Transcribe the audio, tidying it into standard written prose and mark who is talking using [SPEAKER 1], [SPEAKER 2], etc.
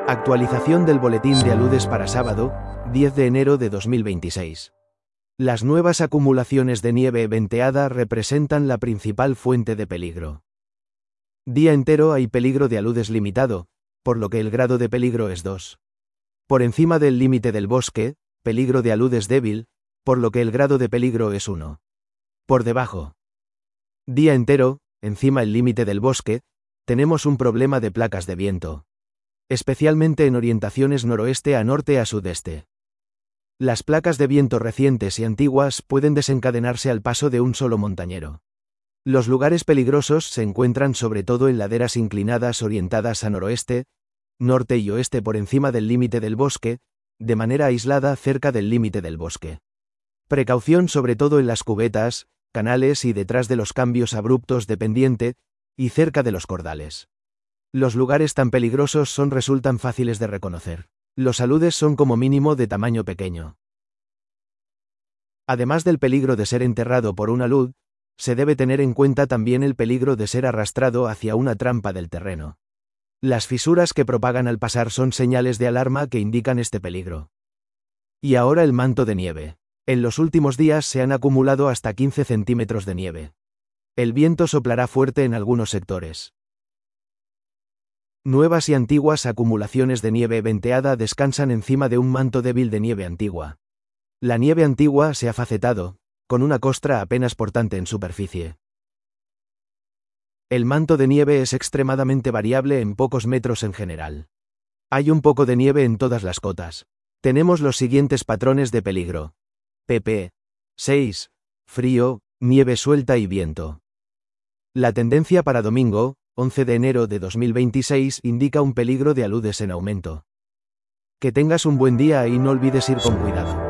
[SPEAKER 1] Actualización del boletín de aludes para sábado, 10 de enero de 2026. Las nuevas acumulaciones de nieve venteada representan la principal fuente de peligro. Día entero hay peligro de aludes limitado, por lo que el grado de peligro es 2. Por encima del límite del bosque, peligro de aludes débil, por lo que el grado de peligro es 1. Por debajo. Día entero, encima el límite del bosque, tenemos un problema de placas de viento. Especialmente en orientaciones noroeste a norte a sudeste. Las placas de viento recientes y antiguas pueden desencadenarse al paso de un solo montañero. Los lugares peligrosos se encuentran sobre todo en laderas inclinadas orientadas a noroeste, norte y oeste por encima del límite del bosque, de manera aislada cerca del límite del bosque. Precaución sobre todo en las cubetas, canales y detrás de los cambios abruptos de pendiente, y cerca de los cordales. Los lugares tan peligrosos resultan fáciles de reconocer. Los aludes son como mínimo de tamaño pequeño. Además del peligro de ser enterrado por un alud, se debe tener en cuenta también el peligro de ser arrastrado hacia una trampa del terreno. Las fisuras que propagan al pasar son señales de alarma que indican este peligro. Y ahora el manto de nieve. En los últimos días se han acumulado hasta 15 centímetros de nieve. El viento soplará fuerte en algunos sectores. Nuevas y antiguas acumulaciones de nieve venteada descansan encima de un manto débil de nieve antigua. La nieve antigua se ha facetado, con una costra apenas portante en superficie. El manto de nieve es extremadamente variable en pocos metros en general. Hay un poco de nieve en todas las cotas. Tenemos los siguientes patrones de peligro. pp. 6. Frío, nieve suelta y viento. La tendencia para domingo, 11 de enero de 2026, indica un peligro de aludes en aumento. Que tengas un buen día y no olvides ir con cuidado.